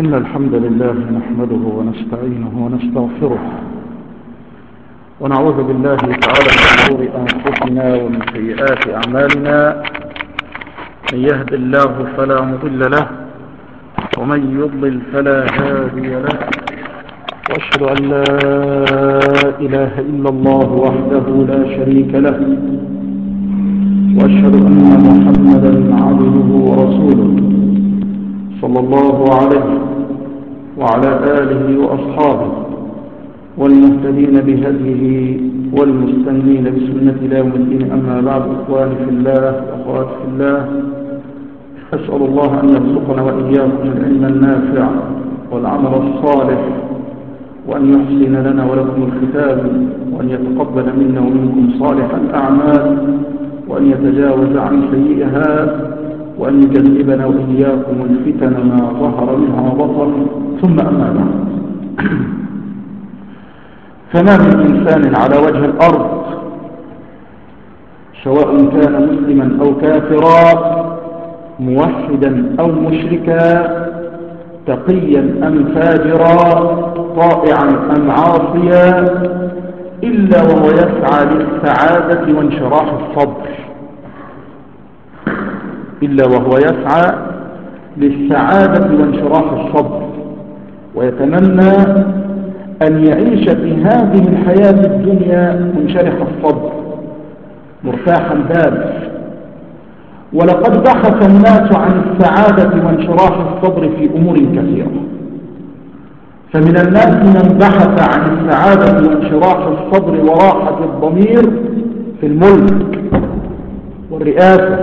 إن الحمد لله نحمده ونستعينه ونستغفره ونعوذ بالله تعالى من شرور أنفسنا ومن سيئات أعمالنا. من يهد الله فلا مضل له ومن يضلل فلا هادي له، وأشهد أن لا إله إلا الله وحده لا شريك له، وأشهد أن محمدا عبده ورسوله صلى الله عليه وعلى آله وأصحابه والمهتدين بهديه والمستنين بسنة إلى يوم الدين. أما بعد، إخواني في الله وأخواتي في الله، أسأل الله أن يرزقنا وإياكم العلم النافع والعمل الصالح، وأن يحسن لنا ولكم الختام، وأن يتقبل منا ومنكم صالح الأعمال، وأن يتجاوز عن سيئها، وأن يجنبنا وإياكم الفتن ما ظهر منها وبطن. ثم أما بعد، فما من إنسان على وجه الأرض سواء كان مسلما أو كافرا، موحدا أو مشركا، تقيا أم فاجرا، طائعا أم عاصيا، إلا وهو يسعى للسعادة وانشراح الصدر، إلا وهو يسعى للسعادة وانشراح الصدر، ويتمنى أن يعيش في هذه الحياة الدنيا منشرح الصدر مرتاح البال. ولقد بحث الناس عن السعادة وانشراح الصدر في أمور كثيرة، فمن الناس من بحث عن السعادة وانشراح الصدر وراحة الضمير في الملك والرئاسة،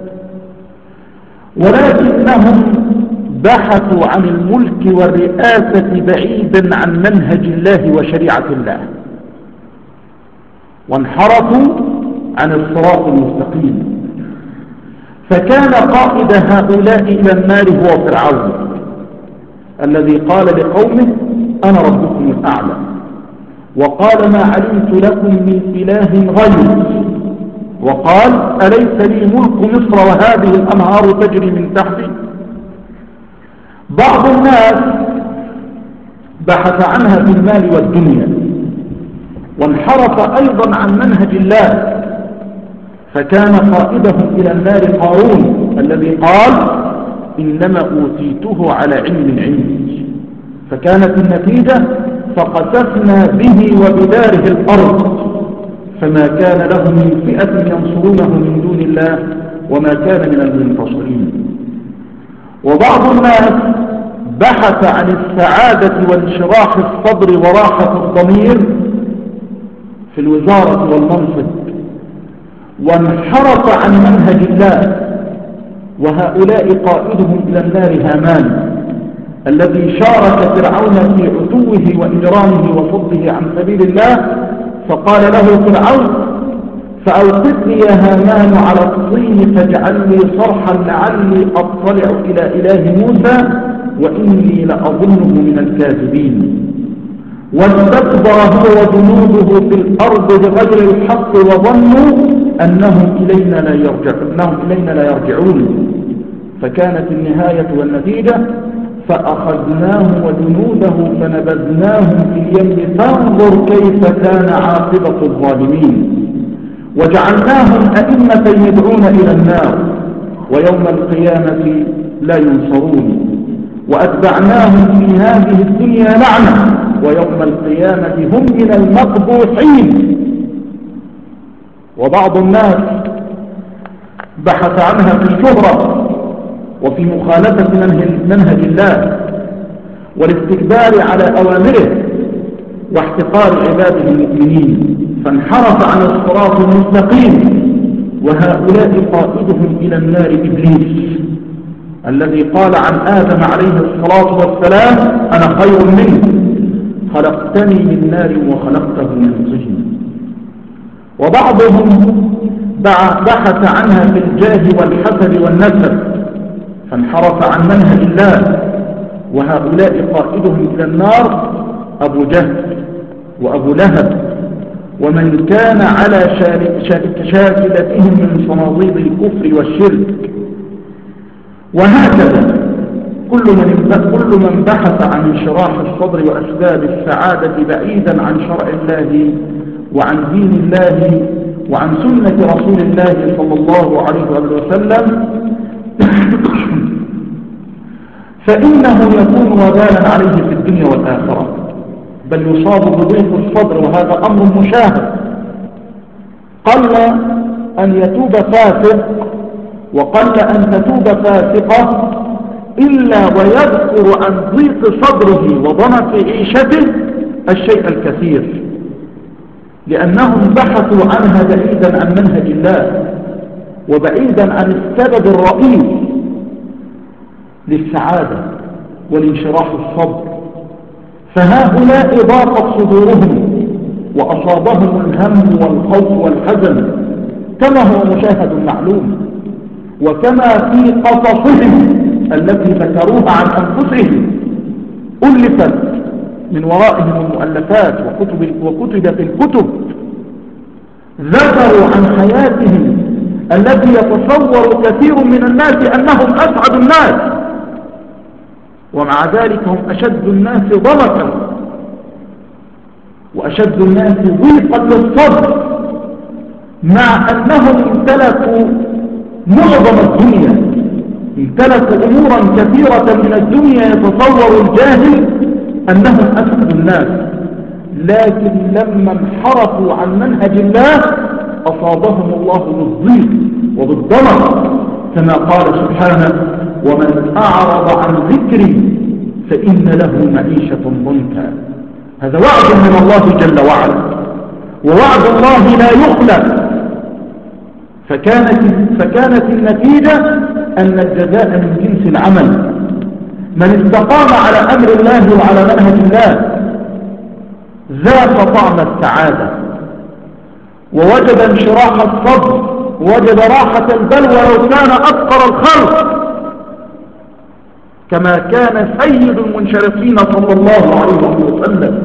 ولكنهم بحثوا عن الملك والرئاسة بعيدا عن منهج الله وشريعة الله، وانحرفوا عن الصراط المستقيم. فكان قائد هؤلاء إلى النار هو فرعون، الذي قال لقومه: أنا ربكم الأعلى، وقال: ما علمت لكم من إله غيري، وقال: أليس لي ملك مصر وهذه الأنهار تجري من تحتي. بعض الناس بحث عنها في المال والدنيا، وانحرف أيضا عن منهج الله، فكان قائدهم إلى النار قارون، الذي قال: إنما أوتيته على علم عندي. فكانت النتيجة: فقسفنا به وبداره الأرض، فما كان له من فئة ينصرونه من دون الله وما كان من المنتصرين. وبعض الناس بحث عن السعادة وانشراح الصدر وراحة الضمير في الوزارة والمنصب، وانحرف عن منهج الله، وهؤلاء قائدهم إلى النار هامان، الذي شارك فرعون في عتوه وإجرامه وصده عن سبيل الله. فقال له فرعون: فأوقد لي يا هامان على الطين فاجعل لي صرحا لعلي أطلع إلى إله موسى وإني لأظنه من الكاذبين. واستكبر هو وجنوده في الأرض بغير الحق وظنوا أنهم إلينا لا يرجعون. فكانت النهاية والنتيجة: فأخذناه وجنوده فنبذناهم في اليم فانظر كيف كان عاقبة الظالمين. وجعلناهم أئمة يدعون إلى النار ويوم القيامة لا ينصرون. وأتبعناهم في هذه الدنيا لعنة ويوم القيامة هم من المقبوحين. وبعض الناس بحث عنها في الشهرة وفي مخالفة منهج الله والاستكبار على أوامره واحتقار عباده المؤمنين، فانحرف عن الصراط المستقيم. وهؤلاء قائدهم إلى النار إبليس، الذي قال عن آدم عليه الصلاة والسلام: أنا خير منه، خلقتني من نار وخلقته من طين. وبعضهم بحث عنها في الجاه والحسد والنسب، فانحرف عن منهج الله، وهؤلاء قائدهم إلى النار أبو جهل وأبو لهب ومن كان على شاكلتهم من صناديد الكفر والشرك. وهكذا كل من بحث عن انشراح الصدر وأسباب السعادة بعيدا عن شرع الله وعن دين الله وعن سنة رسول الله صلى الله عليه وسلم فإنه يكون وبالا عليه في الدنيا والآخرة، بل يصاب بضيق الصدر، وهذا أمر مشاهد. قل أن يتوب فاسق وقل أن تتوب فاسقة إلا ويذكر عن ضيق صدره وضنك عيشته الشيء الكثير، لأنهم بحثوا عنها بعيدا عن منهج الله وبعيدا عن السبب الرئيس للسعادة والانشراح الصدر. فهؤلاء ضاقت صدورهم وأصابهم الهم والخوف والحزن كما هو مشاهد معلوم، وكما في قصصهم التي ذكروها عن أنفسهم ألفت من ورائهم المؤلفات وكتبت الكتب ذكروا عن حياتهم التي يتصور كثير من الناس أنهم أسعد الناس، ومع ذلك هم أشد الناس ضنكا وأشد الناس ضيقا للصدر، مع أنهم امتلكوا معظم الدنيا، امتلكوا أمورا كثيرة من الدنيا يتصور الجاهل أنهم أسعد الناس، لكن لما انحرفوا عن منهج الله أصابهم الله بالضيق وبالضرر، كما قال سبحانه: ومن أعرض عن ذكري فإن له معيشة ضنكا. هذا وعد من الله جل وعلا، ووعد الله لا يخلف. فكانت النتيجة أن الجزاء من جنس العمل. من استقام على أمر الله وعلى منهج الله ذاق طعم السعادة ووجد انشراح الصدر، وجد راحة البل ولو كان أفقر الخلق، كما كان سيد المنشرفين صلى الله عليه وسلم.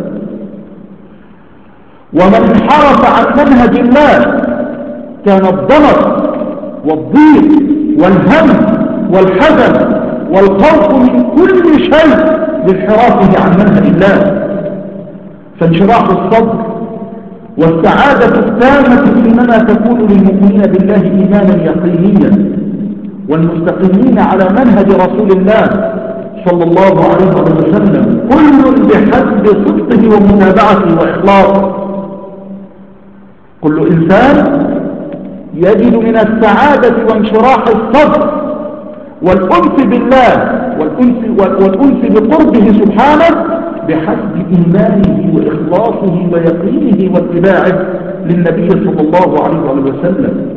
ومن انحرف عن منهج الله كان الضنك والضيق والهم والحزن والخوف من كل شيء لانحرافه عن منهج الله. فانشراح الصدر والسعادة التامة إنما تكون للمؤمنين بالله إيمانا يقينيا والمستقيمين على منهج رسول الله صلى الله عليه وسلم، كل بحسب صدقه ومتابعته وإخلاصه. كل إنسان يجد من السعادة وانشراح الصدر والأنس بالله والأنس بقربه سبحانه بحسب إيمانه وإخلاصه ويقينه واتباعه للنبي صلى الله عليه وسلم.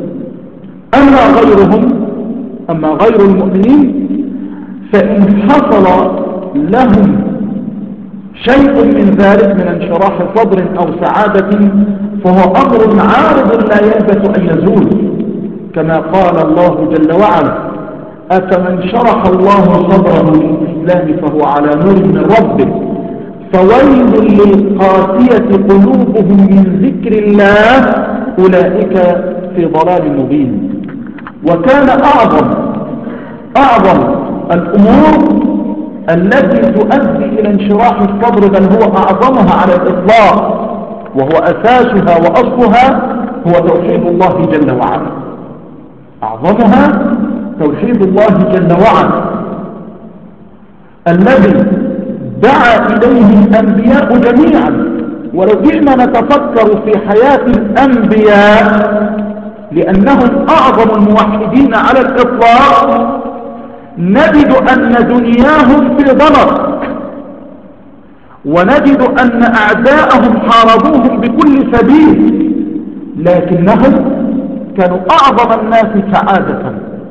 أما غير المؤمنين فإن حصل لهم شيء من ذلك من انشراح صدر أو سعادة فهو أمر عارض لا يلبث أن يزول، كما قال الله جل وعلا: أفمن شرح الله صدره للإسلام فهو على نور من ربه فويل للقاسية قلوبهم من ذكر الله أولئك في ضلال مبين. وكان أعظم الأمور التي تؤدي إلى انشراح الصدر، بل هو أعظمها على الإطلاق وهو أساسها وأصلها، هو توحيد الله جل وعلا. أعظمها توحيد الله جل وعلا الذي دعا إليه الأنبياء جميعا. ولو جئنا نتفكر في حياة الأنبياء لأنهم أعظم الموحدين على الإطلاق نجد أن دنياهم في ضرر، ونجد أن أعداءهم حاربوهم بكل سبيل، لكنهم كانوا أعظم الناس سعادة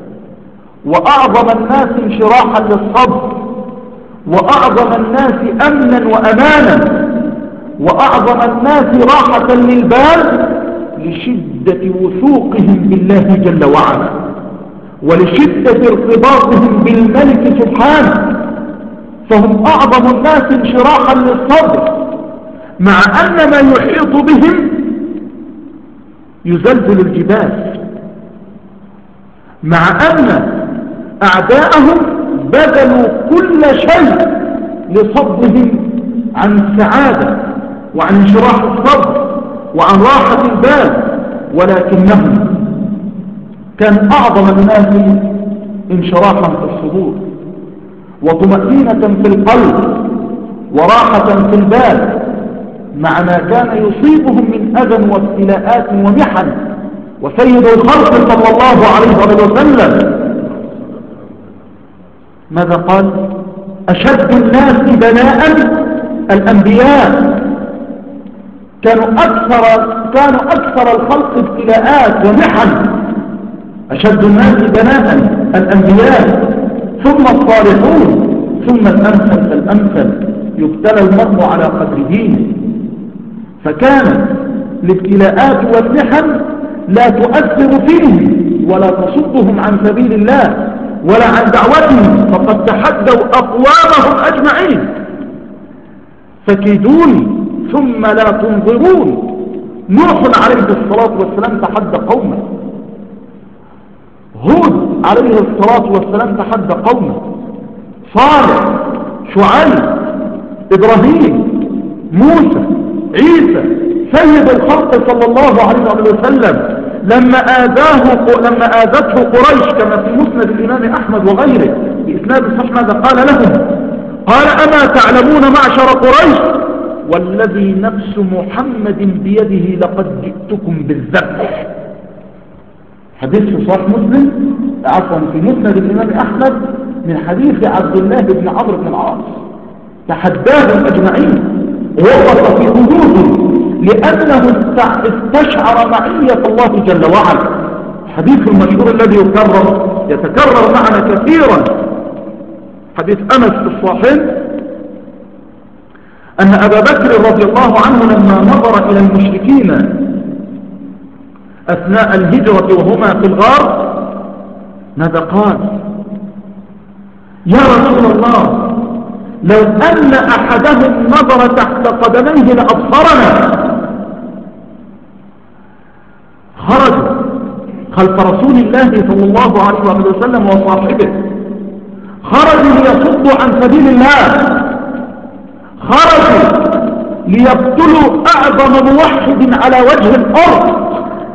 وأعظم الناس انشراحا للصدر وأعظم الناس أمنا وأمانا وأعظم الناس راحة للبال لشدة وثوقهم بالله جل وعلا ولشدة ارتباطهم بالملك سبحانه، فهم أعظم الناس انشراحا للصدر، مع أن ما يحيط بهم يزلزل الجبال، مع أن أعداءهم بذلوا كل شيء لصدهم عن السعادة وعن انشراح الصدر وعن راحة البال، ولكنهم كان أعظم الناس انشراحا في الصدور وطمأنينة في القلب وراحة في البال مع ما كان يصيبهم من أذى وابتلاءات ومحن. وسيد الخلق صلى الله عليه وسلم ماذا قال؟ أشد الناس بلاء الأنبياء، كانوا أكثر الخلق ابتلاءات ومحن. أشد الناس بلاء الأنبياء ثم الصالحون ثم الأمثل فالأمثل، يبتلى المرء على قدر دينه. فكانت الابتلاءات والمحن لا تؤثر فيهم ولا تصدهم عن سبيل الله ولا عن دعوتهم، فقد تحدوا أقوامهم أجمعين: فكيدوني ثم لا تنظرون. نوح عليه الصلاة والسلام تحدى قومه، هود عليه الصلاة والسلام تحدى قومه، صالح، شعيب، إبراهيم، موسى، عيسى، سيد الخلق صلى الله عليه وسلم لما آذته قريش كما في مسند الإمام أحمد وغيره بإسناد صحيح، ماذا قال لهم؟ قال: أما تعلمون معشر قريش والذي نفس محمد بيده لقد جئتكم بالذبح. حديث في صحيح مسلم، عفوا في مسند الإمام أحمد، من حديث عبد الله بن عمرو بن العاص، تحداهم أجمعين ووقف في حدوده لأنه استشعر معية الله جل وعلا. حديث المشهور الذي يتكرر معنا كثيرا، حديث أنس في الصحيح، أن أبا بكر رضي الله عنه لما نظر إلى المشركين أثناء الهجرة وهما في الغار ماذا قال؟ يا رسول الله، لو أن أحدهم نظر تحت قدميه لأبصرنا. خرجوا خلف رسول الله صلى الله عليه وسلم وصاحبه، خرجوا ليصدوا عن سبيل الله، خرجوا ليقتلوا أعظم موحد على وجه الأرض،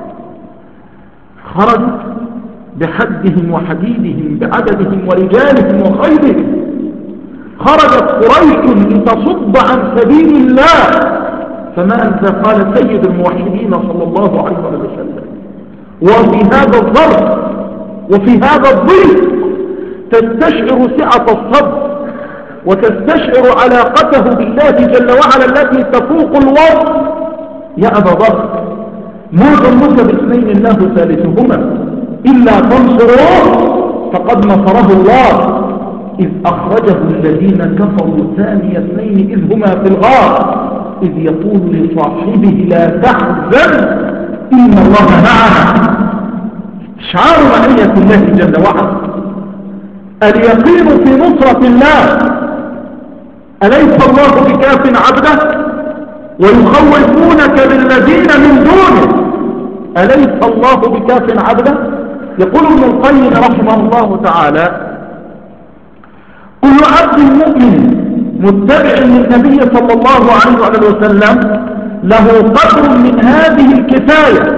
خرجوا بحدهم وحديدهم بعددهم ورجالهم وخيرهم. خرجت قريش لتصد عن سبيل الله، فماذا قال سيد الموحدين صلى الله عليه وسلم؟ وفي هذا الظرف وفي هذا الضيق تستشعر سعة الصبر وتستشعر علاقته بالله جل وعلا التي تفوق الوصف. يا أبا ذر، ما ظنك باثنين الله ثالثهما إلا تنصروه فقد نصره الله إذ أخرجه الذين كفروا ثاني اثنين إذ هما في الغار إذ يقول لصاحبه لا تحزن إن الله معنا. شعار معية الله جل وعلا، اليقين في نصرة الله. أليس الله بكاف عبده ويخوفونك بالذين من دونه؟ أليس الله بكاف عبده؟ يقول ابن القيم رحمه الله تعالى: كل عبد مؤمن متبع للنبي صلى الله عليه وسلم له قدر من هذه الكفاية،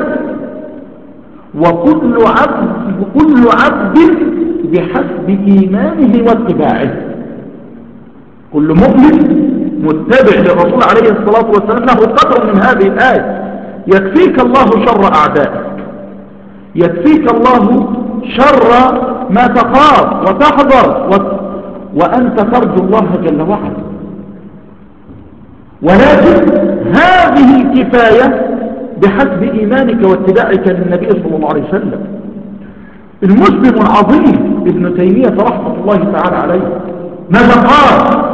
وكل عبد بحسب إيمانه واتباعه. كل مؤمن متبع للرسول عليه الصلاة والسلام له قدر من هذه الآية. يكفيك الله شر أعدائك، يكفيك الله شر ما تخاف وتحذر وأنت ترجو الله جل وعلا. ولكن هذه الكفاية بحسب إيمانك واتباعك للنبي صلى الله عليه وسلم. المسلم العظيم ابن تيمية رحمة الله تعالى عليه ماذا قال؟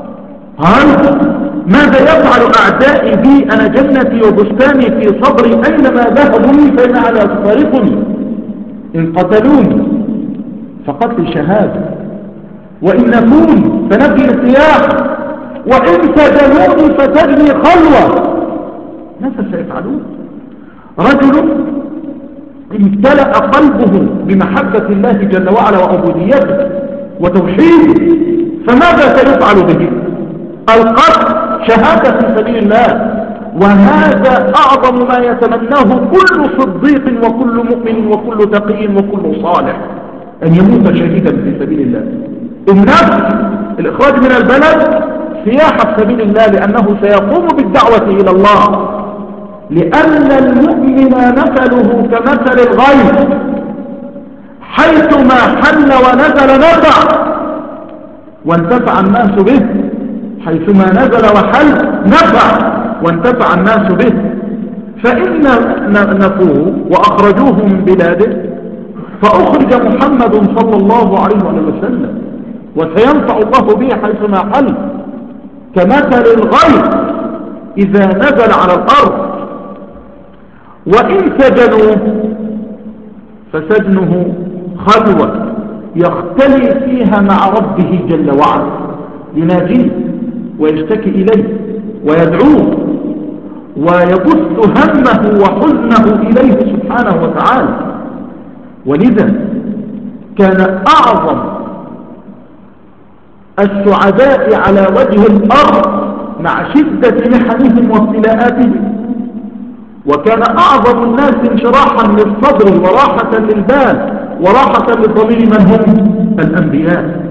ماذا يفعل أعدائي بي؟ أنا جنتي وبستاني في صدري، أينما ذهبوا لي فإن على تفارقني. إن قتلوني فقتل شهادة، وإن نفوني فنفي ارتياح، وإن سجنوني فتجني خلوة. ماذا سيفعلون؟ رجل امتلأ قلبه بمحبة الله جل وعلا وعبوديته، وتوحيده، فماذا سيفعل به؟ القتل شهادة في سبيل الله، وهذا أعظم ما يتمناه كل صديق وكل مؤمن وكل تقي وكل صالح، أن يموت شهيدا في سبيل الله. النفس الإخراج من البلد سياحة في سبيل الله، لأنه سيقوم بالدعوة إلى الله، لأن المؤمن مثله كمثل الغيث، حيثما حل ونزل نفع، وانتفع الناس به، حيثما نزل وحل نفع وانتفع الناس به. فإن نفوه وأخرجوه من بلاده، فأخرج محمد صلى الله عليه وسلم، وسينفع الله به حيثما حل، كمثل الغيث إذا نزل على الأرض. وإن سجنوه فسجنه خلوة يختلي فيها مع ربه جل وعلا، يناجيه ويشتكي إليه ويدعوه ويبث همه وحزنه إليه سبحانه وتعالى. ولذا كان أعظم السعداء على وجه الأرض مع شدة محنهم وابتلاءاتهم، وكان أعظم الناس انشراحا للصدر وراحة للبال وراحة للضمير من هم؟ الأنبياء،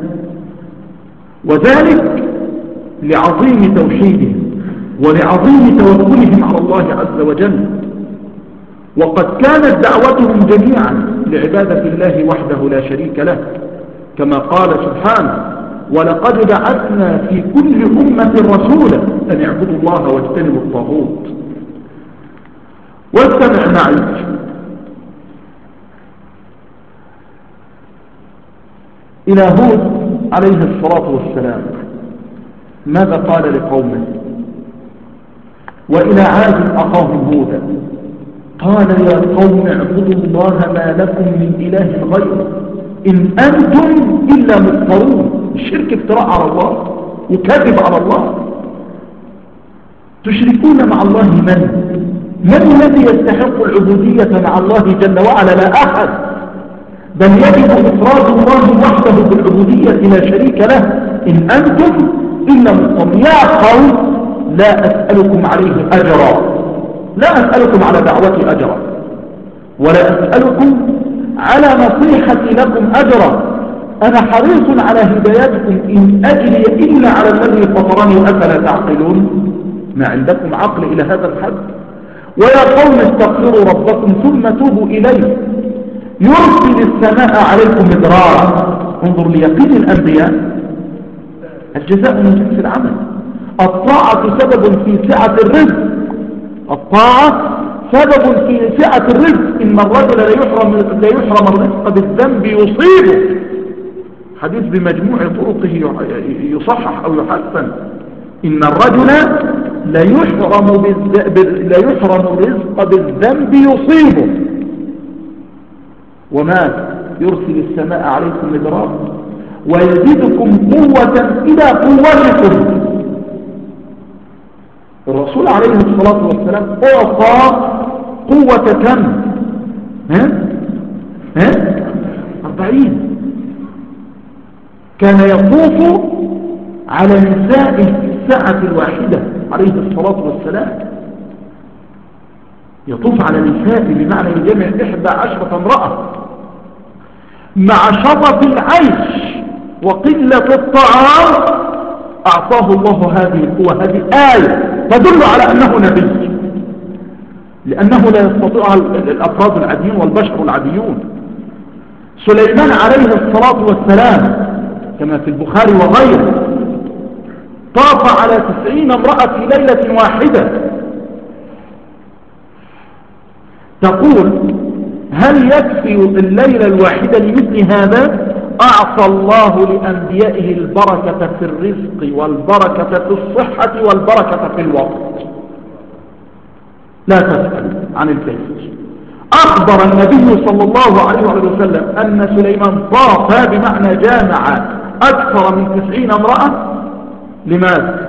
وذلك لعظيم توحيدهم ولعظيم توكلهم على الله عز وجل. وقد كانت دعوتهم جميعا لعبادة الله وحده لا شريك له، كما قال سبحانه: ولقد بعثنا في كل أمة رسولا أن اعبدوا الله واجتنبوا الطاغوت. واستمع معي إلى هود عليه الصلاة والسلام، ماذا قال لقومه؟ وإلى عاد أخاهم هودا قال: يا قوم اعبدوا الله ما لكم من إله غيره إن أنتم إلا مفترون. الشرك افتراء على الله وكذب على الله. تشركون مع الله من الذي يستحق العبودية مع الله جل وعلا؟ لا أحد، بل يجب إفراد الله وحده بالعبودية لا شريك له. إن أنتم إلا مفترون. يا قوم لا أسألكم عليه أجرا، لا أسألكم على دعوتي أجرا، ولا أسألكم على نصيحتي لكم أجرا، أنا حريص على هدايتكم، إن أجري إلا على الذي فطرني، أفلا تعقلون؟ ما عندكم عقل إلى هذا الحد؟ ويا قوم استغفروا ربكم ثم توبوا إليه يرسل السماء عليكم مدرارا. انظر ليقين الأنبياء، الجزاء من جنس العمل. الطاعة سبب في سعة الرزق، الطاعة سبب في سعة الرزق. إن الرجل لا يحرم الرزق بالذنب يصيبه. حديث بمجموع طرقه يصحح أو يحسن. إن الرجل لا يحرم الرزق بالذنب يصيبه. وما يرسل السماء عليكم مدرارا ويزيدكم قوة إلى قوتكم. الرسول عليه الصلاة والسلام أعطى قوة كم؟ 40. كان يطوف على نساء في الساعة الواحدة عليه الصلاة والسلام، يطوف على نساء بمعنى يجمع 11 امرأة. مع شرف العيش وقلة الطعام أعطاه الله هذه القوة. هذه آية تدل على أنه نبي، لأنه لا يستطيع الأفراد العاديون والبشر العاديون. سليمان عليه الصلاة والسلام كما في البخاري وغيره طاف على 90 امرأة في ليلة واحدة. تقول: هل يكفي الليلة الواحدة لمثل هذا؟ أعطى الله لأنبيائه البركة في الرزق والبركة في الصحة والبركة في الوقت. لا تسأل عن الكيف. أخبر النبي صلى الله عليه وسلم أن سليمان طاف بمعنى جامع أكثر من 90 امرأة. لماذا؟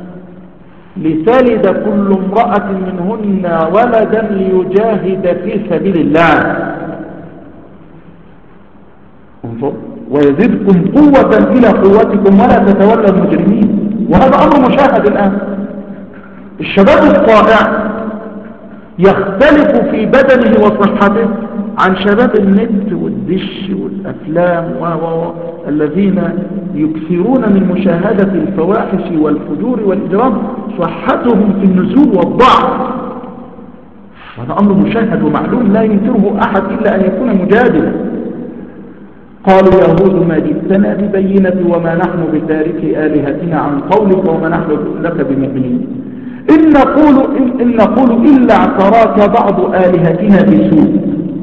لتلد كل امرأة منهن ولدا ليجاهد في سبيل الله. انظر ويزدكم قوة إلى قوتكم ولا تتولوا مجرمين. وهذا أمر مشاهد الآن. الشباب الطائع يختلف في بدنه وصحته عن شباب النت والدش والأفلام الذين يكثرون من مشاهدة الفواحش والفجور والإجرام، صحتهم في النزول والضعف. هذا أمر مشاهد ومعلوم لا ينكره أحد إلا أن يكون مجادلا. قالوا يهود ما جئتنا ببينة وما نحن بتارك آلهتنا عن قولك وما نحن لك بمؤمنين إن نقول إلا اعتراك بعض آلهتنا بسوء،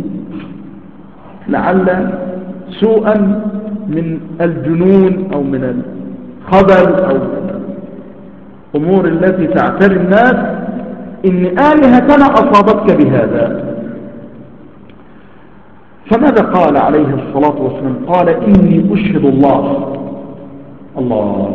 لعل سوءا من الجنون أو من الخبل أو أمور التي تعتري الناس، إن آلهتنا أصابتك بهذا. فماذا قال عليه الصلاة والسلام؟ قال إني أشهد الله. الله،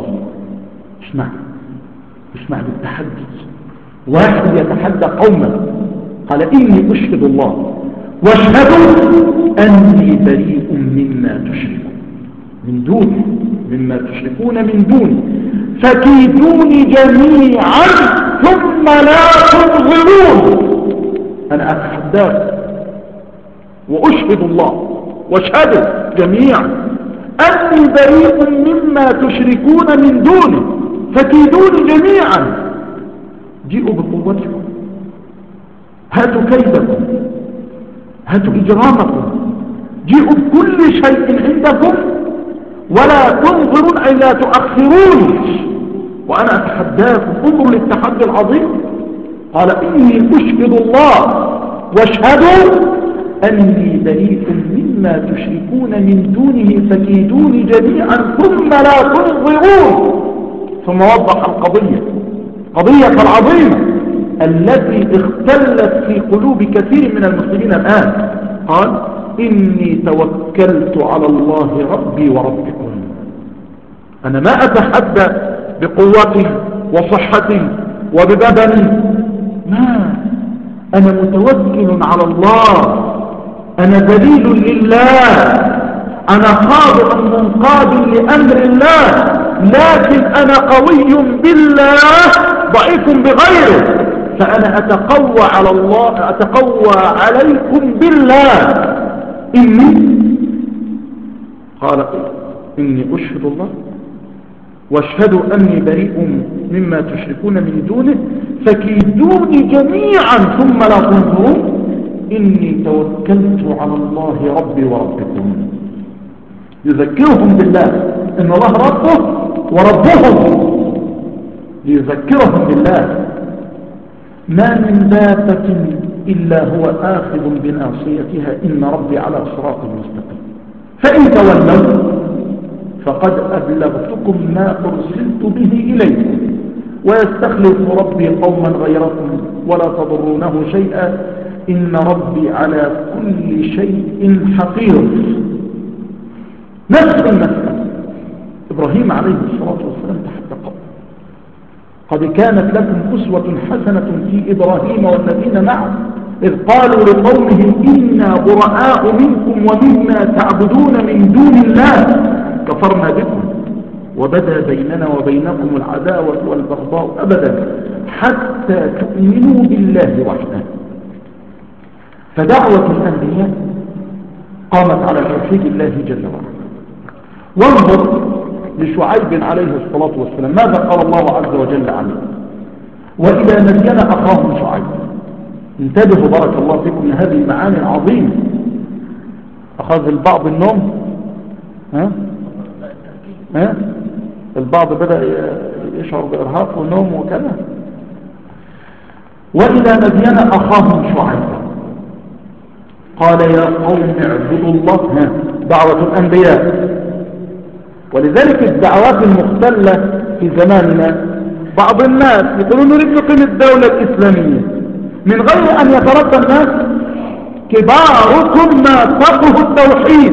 اسمع بالتحدث. واحد يتحدى قوما قال إني أشهد الله واشهدوا أني بريء مما تشركون من دونه، مما تشركون من دونه، فكيدوني جميعا ثم لا تنظرون. أنا أتحداكم وأشهد الله واشهدوا جميعا أني بريء مما تشركون من دونه، فكيدوني جميعا. جئوا بقوتكم، هاتوا كيدكم، هاتوا إجرامكم، جئوا بكل شيء عندكم ولا تنظرون أي لا تؤخروني وأنا أتحداكم. انظروا للتحدي العظيم. قال إني أشهد الله واشهدوا أني بريء مما تشركون من دونه فكيدوني جميعا ثم لا تنظرون. ثم وضح قضية العظيمة التي اختلت في قلوب كثير من المسلمين الآن. قال إني توكلت على الله ربي وربكم. أنا ما أتحدى بقوتي وصحتي وببدني، ما أنا متوكل على الله، أنا ذليل لله، أنا خاضع منقاد لأمر الله، لكن أنا قوي بالله ضعيف بغيره، فأنا أتقوى على الله، أتقوى عليكم بالله. قال إني أشهد الله واشهدوا أني بريء مما تشركون من دونه فكيدوني جميعا ثم لا تنظرون. إني توكلت على الله ربي وربكم. يذكرهم بالله إن الله ربه وربهم، ليذكرهم بالله. ما من دابة إلا هو آخذ بناصيتها إن ربي على صراط مستقيم. فإن تولوا فقد أبلغتكم ما أرسلت به إليكم ويستخلف ربي قوما غيركم ولا تضرونه شيئا إن ربي على كل شيء حفيظ. نفس المسألة إبراهيم عليه الصلاة والسلام تحت قول قد كانت لكم أسوة حسنة في إبراهيم والذين معه إذ قالوا لقومهم إنا براء منكم ومما تعبدون من دون الله كفرنا بكم وبدا بيننا وبينكم العداوة والبغضاء أبدا حتى تؤمنوا بالله وحده. فدعوة الأنبياء قامت على توحيد الله جل وعلا. وانظر لشعيب عليه الصلاة والسلام ماذا قال الله عز وجل عنه؟ وإلى مدين أخاهم شعيب. انتبهوا بارك الله فيكم لهذه المعاني العظيمة. أخذ البعض النوم؟ البعض بدأ يشعر بإرهاق والنوم وكذا. وإلى مدين أخاهم شعيب قال يا قوم اعبدوا الله. دعوة الأنبياء. ولذلك الدعوات المختلة في زماننا بعض الناس يقولون نريد نقيم الدولة الإسلامية من غير أن يتربى الناس كباركم ما فقه التوحيد،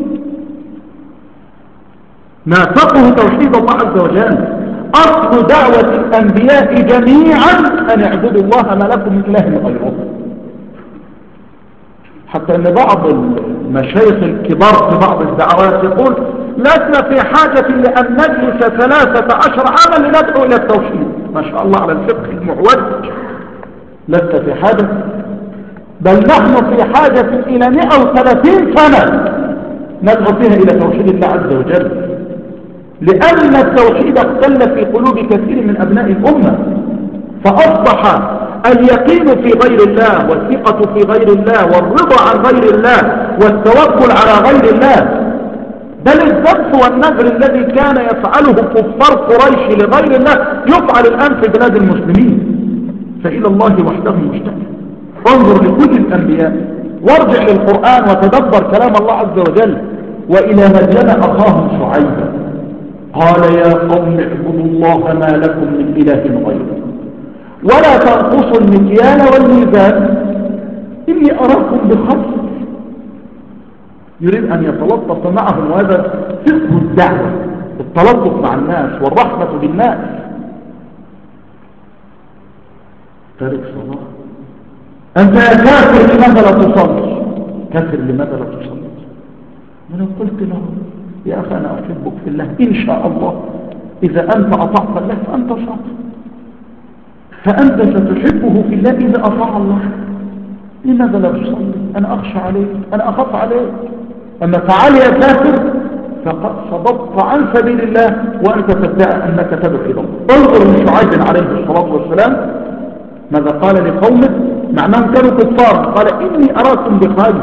ما فقه توحيد الله عز وجل. أصل دعوة الأنبياء جميعا أن اعبدوا الله ما لكم من إله غيره. حتى ان بعض المشايخ الكبار في بعض الدعوات يقول لسنا في حاجة لأن نجلس 13 عاما لندعو إلى التوحيد. ما شاء الله على الفقه المعوج. لسنا في حاجة، بل نحن في حاجة إلى 130 سنة ندعو فيها إلى توحيد الله عز وجل، لأن التوحيد اختل في قلوب كثير من أبناء الأمة، فأصبح اليقين في غير الله والثقة في غير الله والرضا عن غير الله والتوكل على غير الله، بل الذبح والنذر الذي كان يفعله كفار قريش لغير الله يفعل الآن في بلاد المسلمين، فإلى الله وحده مشتاق. انظر لكل الأنبياء وارجع للقرآن وتدبر كلام الله عز وجل. وإلى مدين أخاهم شعيبا قال يا قوم اعبدوا الله ما لكم من إله غيره ولا تنقصوا المكيال والميزان إني أراكم بخير. يريد أن يتلطف معهم، وهذا فقه الدعوة، التلطف مع الناس والرحمة بالناس. تارك صلاة، أنت يا كافر لماذا لا تصلي؟ كافر لماذا لا تصلي؟ ولو قلت له يا أخي أنا أحبك في الله إن شاء الله إذا أنت أطعت الله فأنت صادق، فأنت ستحبه في الله إذا أطاع الله، لماذا لا تصلي؟ أنا أخشى عليك، أنا أخاف عليك. أما تعال يا كافر فقد صدقت عن سبيل الله وأنت تدعي أنك تدعو إلى الله. انظر لشعيب عليه الصلاة والسلام ماذا قال لقومه مع أنهم كانوا كفار، قال إني أراكم بخير،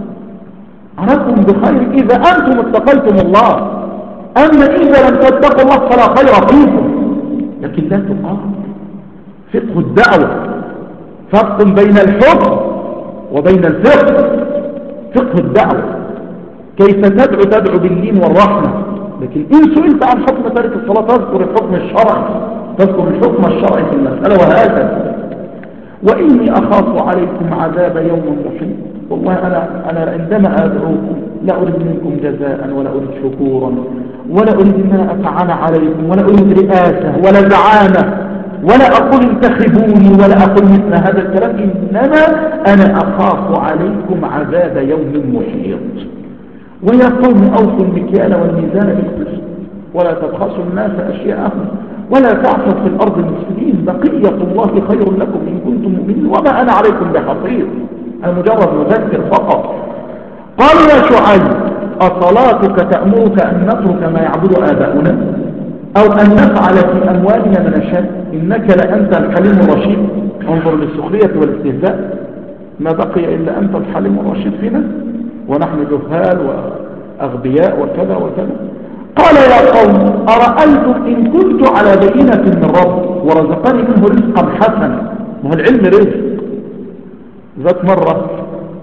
أراكم بخير إذا أنتم اتقيتم الله، أما إذا لم تتقوا الله فلا خير فيكم. لكن لا تقام فقه الدعوة، فرق بين الحكم وبين الفقه. فقه الدعوة كيف تدعو باللين والرحمة، لكن إن سئلت عن حكم تارك الصلاة تذكر الحكم الشرعي، تذكر الحكم الشرعي في المسألة. وهكذا وإني أخاف عليكم عذاب يوم محيط. والله أنا عندما أدعوكم لا أريد منكم جزاء ولا أريد شكورا ولا أريد أن أتعالى عليكم ولا أريد رئاسة ولا زعامة ولا أقول انتخبوني ولا أقول مثل هذا الكلام، إنما أنا أخاف عليكم عذاب يوم محيط. ويا قوم أوفوا المكيال والميزان بالقسط ولا تبخسوا الناس أشياءهم ولا تعثوا في الأرض مفسدين، بقية الله خير لكم إن كنتم مؤمنين وما أنا عليكم بحفيظ، أنا مجرد مذكر فقط. قالوا يا شعيب أصلاتك تأمرك أن نترك ما يعبد آباؤنا أو أن نفعل في أموالنا ما نشاء إنك لأنت الحليم الرشيد. انظر للسخرية والاستهزاء، ما بقي إلا أنت الحليم الرشيد فينا ونحن جهال وأغبياء وكذا وكذا. قال يا قوم أرأيتم إن كنت على بينة من رب ورزقني منه رزقا حسنا. ما هو العلم رزق. ذات مرة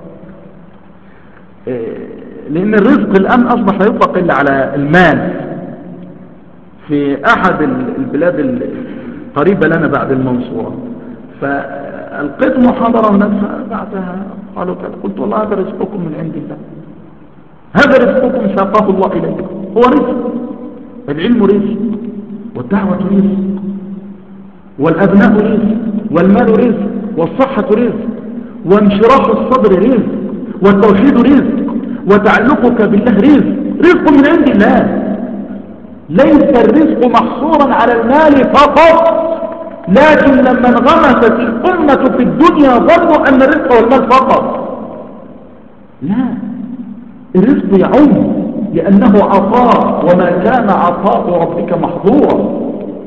لأن الرزق الآن أصبح لا يطلق إلا على المال، في أحد البلاد القريبة لنا بعد المنصورة، فألقيت محاضرة هناك بعدها قالوا كذا، قلت والله هذا رزقكم من عند الله، هذا رزقكم ساقاه الله إليكم، هو رزق. العلم رزق والدعوة رزق والأبناء رزق والمال رزق والصحة رزق وانشراح الصدر رزق والتوحيد رزق وتعلقك بالله رزق، رزق من عند الله. ليس الرزق محصورا على المال فقط، لكن لما انغمست الأمة في الدنيا ظنوا أن الرزق والمال فقط. لا، الرزق يعم لأنه عطاء وما كان عطاء ربك محظورا.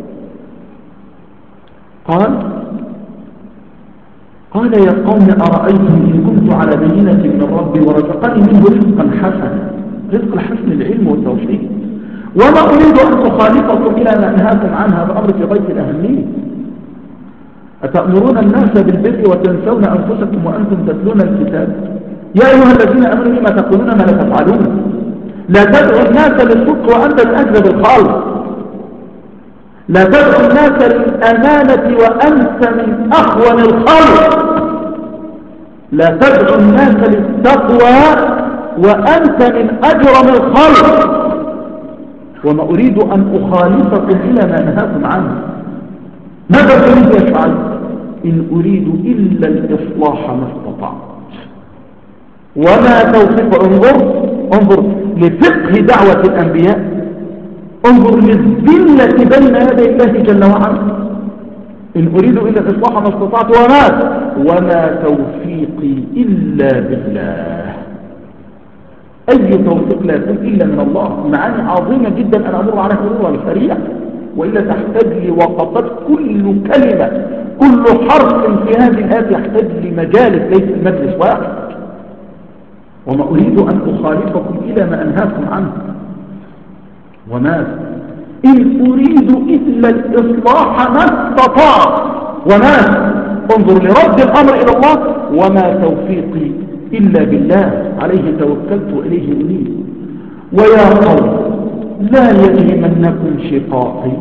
قال يا قوم أرأيتم إن كنت على بينة من ربي ورزقني منه رزقا حسنا، رزق الحسن العلم والتوحيد، وما أريد أن أخالفكم إلى ما أنهاكم عنها بأمر في غاية الأهمية. أتأمرون الناس بالبر وتنسون أنفسكم وأنتم تتلون الكتاب يا أيها الذين آمنوا لما تقولون ما لا تفعلون. لا تدعوا الناس للصدق وأنت من أكذب الخلق، لا تدعوا الناس للأمانة وأنت من أخون الخلق، لا تدعوا الناس للتقوى وأنت من أجرم الخلق، وما أريد أن أخالفكم إلى ما نهاكم عنه. ماذا تريد يا شعيب؟ إن أريد إلا الإصلاح ما استطعت. وما توفيق. انظر لفقه دعوة الأنبياء، انظر للذلة بين يدي الله جل وعلا. إن أريد إلا الإصلاح ما استطعت وما توفيقي إلا بالله. أي توفيق لا يكون إلا من الله. معاني عظيمة جدا أنا أمر عليها مرورا سريعا، وإلا تحتاج لي وقفات. كل كلمة كل حرف في هذه الآية يحتاج لمجالس ليس المجلس واحد. وما أريد أن أخالفكم إلى ما أنهاكم عنه. وما إن أريد إلا الإصلاح ما استطاع. وما انظر لرد الأمر إلى الله. وما توفيقي إلا بالله عليه توكلت وإليه أنيب. ويا قوم لا يجرمنكم شقاقي.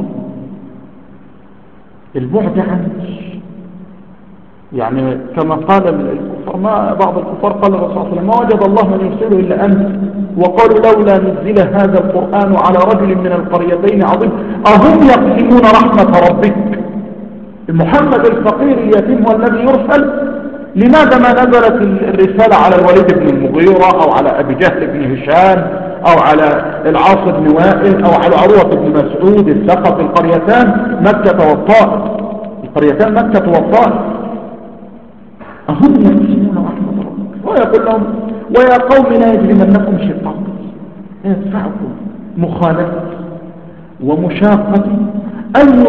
البعد عني، يعني كما قال الكفار، ما بعض الكفار قال الرسول صلى الله عليه وسلم: ما وجد الله من يرسله إلا أنت. وقالوا: لولا نزل هذا القرآن على رجل من القريتين عظيم أهم يقسمون رحمة ربك. محمد الفقير اليتيم هو الذي يرسل. لماذا ما نزلت الرسالة على الوليد بن المغيرة أو على أبي جهل بن هشام أو على العاص بن وائل أو على عروة بن مسعود الثقفي؟ القريتان مكة والطائف، القريتان مكة والطائف. أهم يقسمون رحمة ربك. ويقول لهم: ويا قوم لا يجرمنكم شقاقي. لا يدفعكم مخالفة ومشاقة أن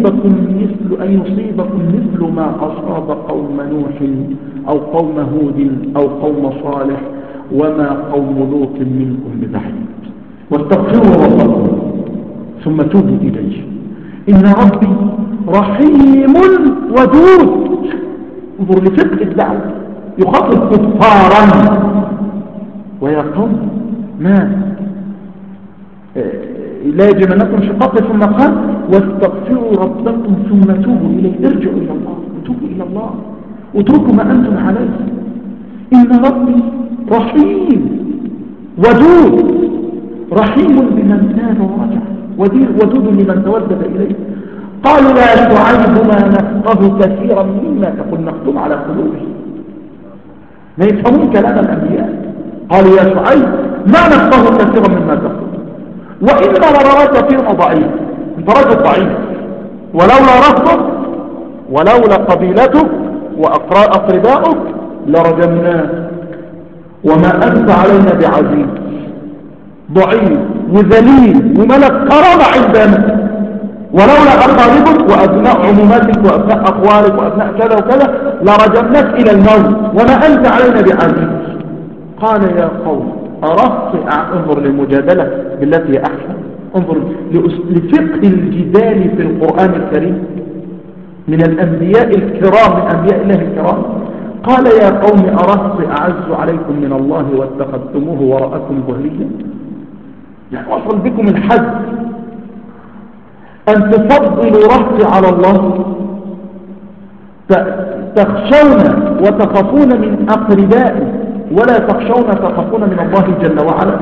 يصيبكم مثل ما أصاب قوم نوح أو قوم هود أو قوم صالح وما قوم لوط منكم ببعيد. واستغفروا ربكم ثم توبوا إليه إن ربي رحيم ودود. انظر لفقه الدعوة، يخاطب كفارا. ويا قوم ما لا يجرمنكم شقاق. ثم قال: واستغفروا ربكم ثم توبوا إليه. ارجعوا إلى الله وتوبوا إلى الله واتركوا ما أنتم عليه. إن ربي رحيم ودود. رحيم بمن تاب ورجع، ودود لمن تودد إليه. قالوا: يا شعيب ما نفقه كثيرا مما تقول، نختم على قلوبهم، ما يفهمون كلام الأنبياء. قالوا: يا شعيب ما نفقه كثيرا مما تقول وإنا لنراك فينا ضعيف. انت رجل ضعيف، ولولا رهطك ولولا قبيلتك وأقرباؤك لرجمناك وما أنت علينا بعزيز. ضعيف وذليل وملك كرامة عندنا، ولولا أقاربك وأبناء عموماتك وأبناء أخوالك وأبناء كذا وكذا لرجمناك إلى الموت وما أنت علينا بعزيز. قال: يا قوم أردت انظر للمجادلة بالتي هي أحسن. انظر لفقه الجدال في القرآن الكريم من الأنبياء الكرام، من أنبياء الله الكرام. قال: يا قوم أردت أعز عليكم من الله واتخذتموه وراءكم ظهريا. يعني وصل بكم الحد أن تفضلوا رهطي على الله، تخشون وتخافون من أقربائي ولا تخشون تخافون من الله جل وعلا.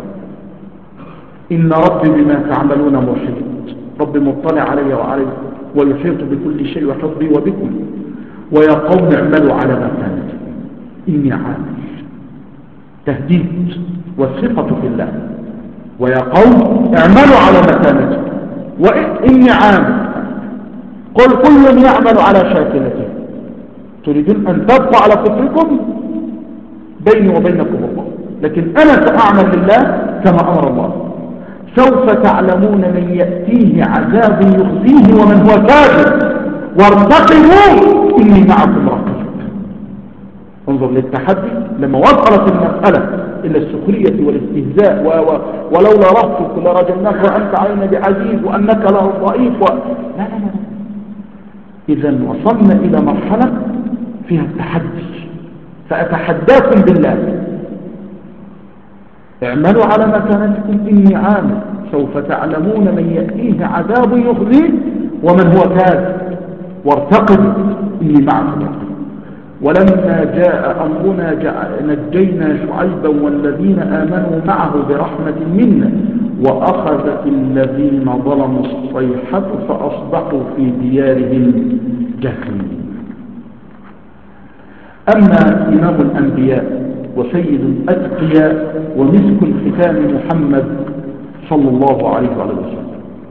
إن ربي بما تعملون محيط. ربي مطلع علي وعليكم ويحيط بكل شيء ويحيط بي وبكم. ويا قوم اعملوا على مكانتكم إني عامل. تهديد والثقة في الله. ويا قوم اعملوا على مكانتكم وإني عامل. قل كل يعمل على شاكلته. تريدون أن تبقوا على فطركم؟ بيني وبينكم الله، لكن أنا سأعمل لله كما أمر الله. سوف تعلمون من يأتيه عذاب يخزيه ومن هو كاذب وارتقبوا إني معكم رقيب. انظر للتحدي لما وصلت المسألة إلى السخرية والاستهزاء ولولا رهطك لرجمناك وأنت علينا بعزيز وأنك له ضعيف لا لا لا. إذا وصلنا إلى مرحلة فيها التحدي. فأتحداكم بالله اعملوا على مكانتكم إني عامل. سوف تعلمون من يأتيه عذاب يخزيه ومن هو كاذب وارتقبوا إني معكم رقيب. ولما جاء أمرنا نجينا شعيبا والذين آمنوا معه برحمة منا وأخذت الذين ظلموا الصيحة فأصبحوا في ديارهم جاثمين. أما إمام الأنبياء وسيد الأتقياء ومسك الختام محمد صلى الله عليه وسلم.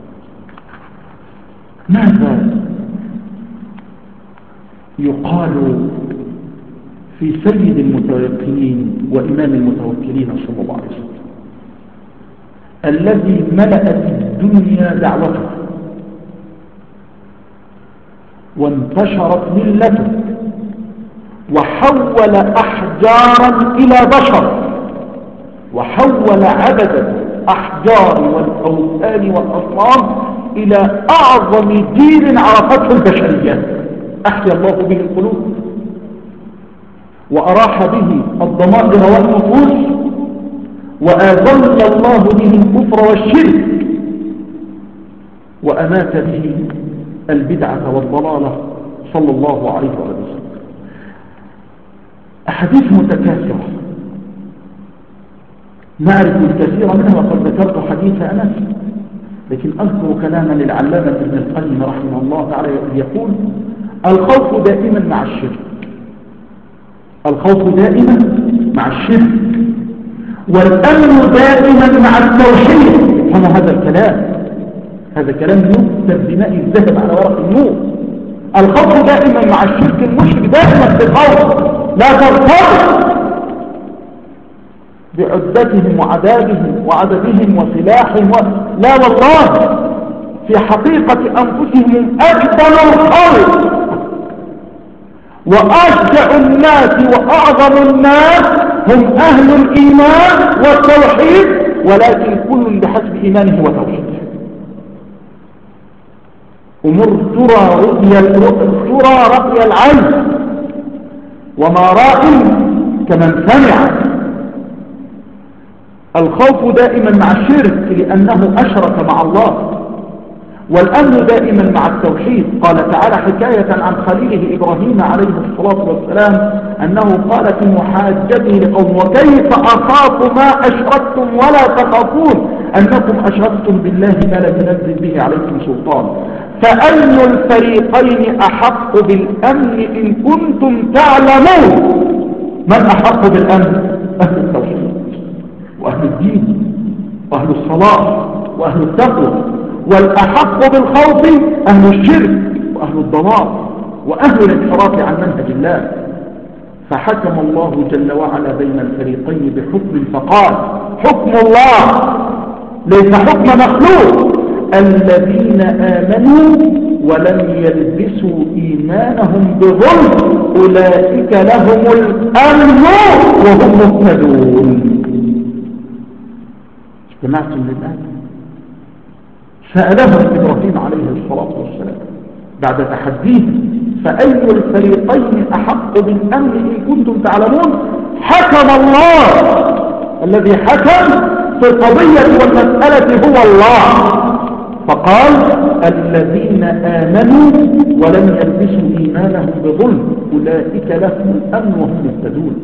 ماذا يقال في سيد المتوكلين وإمام المتوكلين صلى الله عليه وسلم الذي ملأت الدنيا دعوته وانتشرت ملته وحول أحجارا إلى بشر وحول عبدة الأحجار والأوثان والأصنام إلى أعظم دين عرفته البشرية. أحيا الله به القلوب وأراح به الضمائر والنفوس وأذل الله به الكفر والشرك وأمات به البدعة والضلالة صلى الله عليه وسلم. أحاديث متكاثرة نعرف الكثير منها وقد ذكرت حديث أنس، لكن أذكر كلاما للعلامة ابن القيم رحمه الله تعالى يقول: الخوف دائما مع الشرك، الخوف دائما مع الشرك، والأمن دائما مع التوحيد. هنا هذا الكلام، هذا كلام يكتب بماء الذهب على ورق النور. الخوف دائما مع الشرك، المشرك دائما في خوف، لا ترتبط بعدتهم وعددهم وسلاحهم لا والله، في حقيقة أنفسهم أجبل الخلق وأشجع الناس وأعظم الناس هم أهل الإيمان والتوحيد، ولكن كل بحسب إيمانه وتوحيده. أمور ترى رأي العين، وما رأي كمن سمع. الخوف دائما مع الشرك لأنه أشرك مع الله، والأمن دائما مع التوحيد. قال تعالى حكاية عن خليله إبراهيم عليه الصلاة والسلام أنه قال في محاجته لقوم: وكيف أخاف ما أشركتم ولا تخافون أنكم أشركتم بالله ما لم ينزل به عليكم سلطان، فأي الفريقين أحق بالأمن إن كنتم تعلمون. من أحق بالأمن؟ أهل التوحيد وأهل الدين وأهل الصلاة وأهل التقوى، والأحق بالخوف أهل الشرك وأهل الضلال وأهل الانحراف عن منهج الله. فحكم الله جل وعلا بين الفريقين بحكم فقال: حكم الله ليس حكم مخلوق، الذين آمنوا ولم يلبسوا إيمانهم بظلم أولئك لهم الأمن وهم مهتدون. سمعتم للآية؟ سألهم إبراهيم عليه الصلاة والسلام بعد تحديه: فأي الفريقين أحق بالأمن إن كنتم تعلمون؟ حكم الله، الذي حكم في القضية والمسألة هو الله، فقال: الذين آمنوا ولم يلبسوا إيمانهم بظلم أولئك لهم الأمن وهم مهتدون.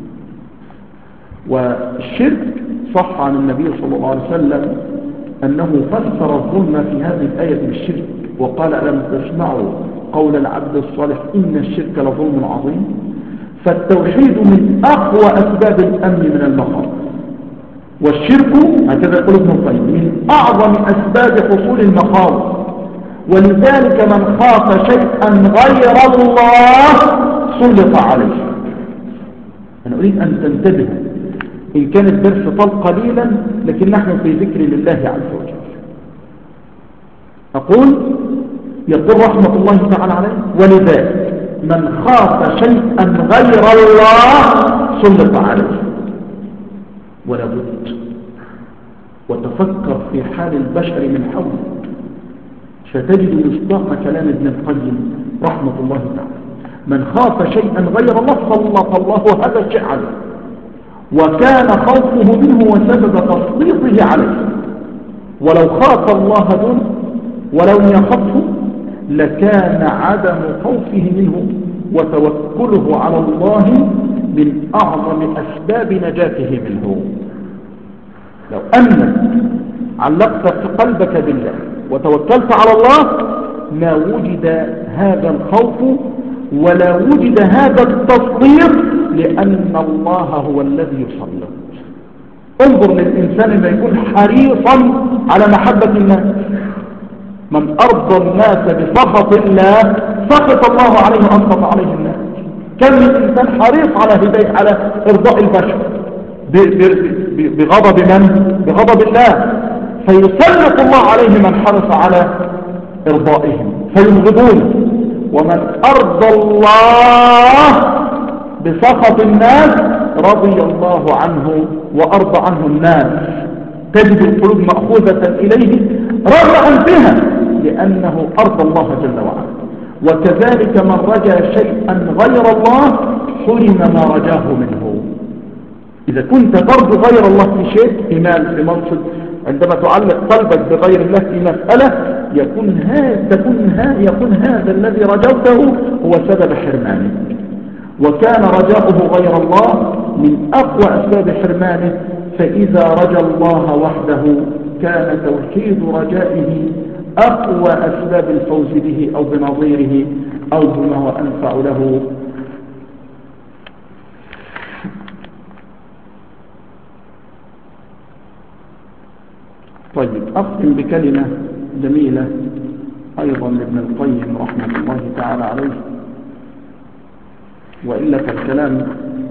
والشرك صح عن النبي صلى الله عليه وسلم أنه فسر الظلم في هذه الآية بالشرك وقال: ألم تسمعوا قول العبد الصالح إن الشرك لظلم عظيم. فالتوحيد من أقوى أسباب الأمن من المخاطر، والشرك هكذا يقول ابن القيم من أعظم أسباب حصول المخاطر. ولذلك من خاف شيئا غير الله سلط عليه. أنا أريد أن تنتبهوا، إن كان الدرس طال قليلا لكن نحن في ذكر لله عز وجل. يقول رحمة الله تعالى عليه: ولذلك من خاف شيئا غير الله سلط عليه. ولا بد وتفكر في حال البشر من حولك فتجد مصداق كلام ابن القيم رحمة الله تعالى: من خاف شيئا غير الله سلط الله هذا الشيء عليه، وكان خوفه منه وسبب تسليطه عليه. ولو خاف الله دون ولو يخفه لكان عدم خوفه منه وتوكله على الله من أعظم أسباب نجاته منه. لو أنك علقت قلبك بالله وتوكلت على الله ما وجد هذا الخوف ولا وجد هذا التسليط لأن الله هو الذي يسلط. انظر للإنسان اللي يكون حريصا على محبة الناس. من أرضى الناس بسخط الله سخط الله عليه وأسخط عليه الناس. كم من إنسان حريص على إرضاء البشر بغضب من؟ بغضب الله، فيسلط الله عليه من حرص على إرضائهم فيبغضونه. ومن أرضى الله بسخط الناس رضي الله عنه وأرضى عنه الناس. تجد القلوب مأخوذة إليه رغم أنفها لأنه أرضى الله جل وعلا. وكذلك من رجا شيئا غير الله حرم ما رجاه منه. إذا كنت ترجو غير الله في شيء، في مال، في منصب، عندما تعلق قلبك بغير الله في مسألة يكون هذا الذي رجوته هو سبب حرمانك. وكان رجاؤه غير الله من أقوى أسباب حرمانه. فإذا رجا الله وحده كان توحيد رجائه أقوى أسباب الفوز به أو بنظيره أو بما هو أنفع له. طيب، أختم بكلمة جميلة أيضا لابن القيم رحمة الله تعالى عليه، وإلا فالكلام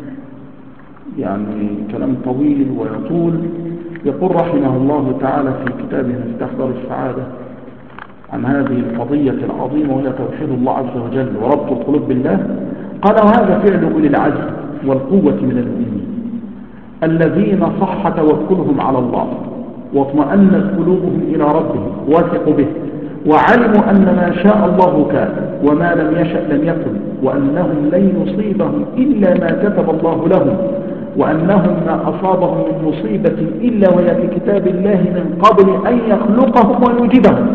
يعني كلام طويل ويطول. يقول رحمه الله تعالى في كتابه مفتاح دار السعادة عن هذه القضية العظيمة وهي توحيد الله عز وجل وربط القلوب بالله. قال: وهذا فعل أولي العزم والقوة من المؤمنين الذين صح توكلهم على الله واطمأنت قلوبهم إلى ربهم وثقوا به وعلموا أن ما شاء الله كان وما لم يشأ لم يكن وأنهم لن يصيبهم إلا ما كتب الله لهم وأنهم ما أصابهم من مصيبة إلا وهي في كتاب الله من قبل أن يخلقهم ويوجدهم.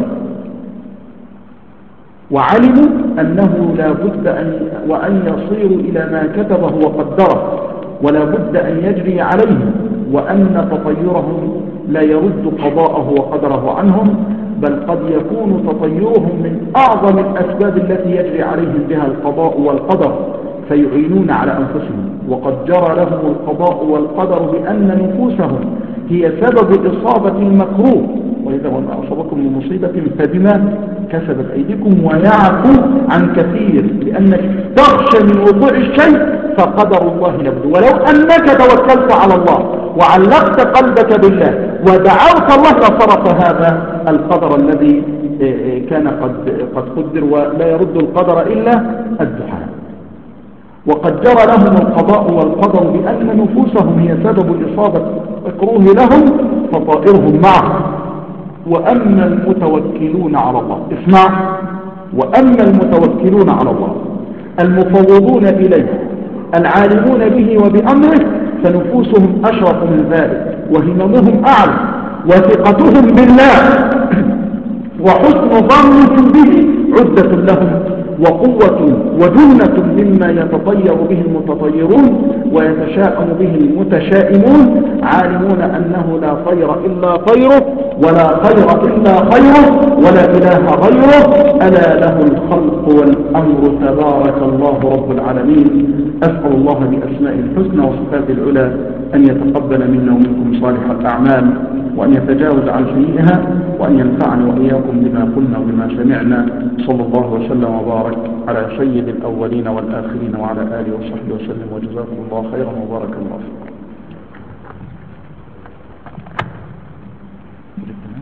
وعلموا أنه لا بد وأن يصيروا إلى ما كتبه وقدره ولا بد أن يجري عليهم، وأن تطيرهم لا يرد قضاءه وقدره عنهم، بل قد يكون تطيرهم من أعظم الأسباب التي يجري عليهم بها القضاء والقدر فيعينون على أنفسهم. وقد جرى لهم القضاء والقدر بأن نفوسهم هي سبب إصابة المكروه، وإذا ما أصابكم من مصيبة فبما كسبت أيديكم ويعفو عن كثير، لأنك تخشى من وقوع الشيء فقدر الله لابد. ولو أنك توكلت على الله وعلقت قلبك بالله ودعوت الله لصرف هذا القدر الذي كان قد قدر، ولا يرد القدر إلا الدعاء. وقد جرى لهم القضاء والقدر بأن نفوسهم هي سبب الإصابة مكروه لهم فطائرهم معه. وأما المتوكلون على الله، اسمع، وأما المتوكلون على الله المفوضون إليه العالمون به وبأمره فنفوسهم أشرف من ذلك وهممهم أعلى وثقتهم بالله وحسن ظنهم به عدة لهم وقوة وجنة مما يتطير به المتطيرون ويتشاءم به المتشائمون، عالمون أنه لا خير إلا خيره ولا خير إلا خيره ولا إله غيره، ألا له الخلق والأمر تبارك الله رب العالمين. أسأل الله بأسماء الحسنى وصفات العلى أن يتقبل منا ومنكم صالح الأعمال وأن يتجاوز عن سيئها وأن ينفعني وإياكم بما قلنا وبما سمعنا. صلى الله وسلم وبارك على سيد الأولين والآخرين وعلى آله وصحبه وسلم، وجزاكم الله خيرا وبارك الله فيكم.